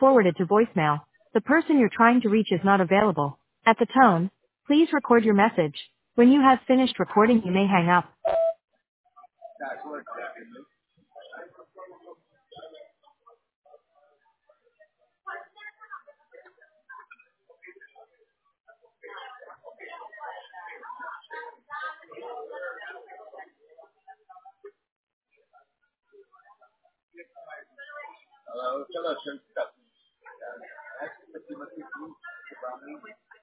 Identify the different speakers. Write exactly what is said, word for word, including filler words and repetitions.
Speaker 1: forwarded to voicemail. The person you're trying to reach is not available. At the tone, please record your message. When you have finished recording, you may hang up.
Speaker 2: Hello, hello, sir.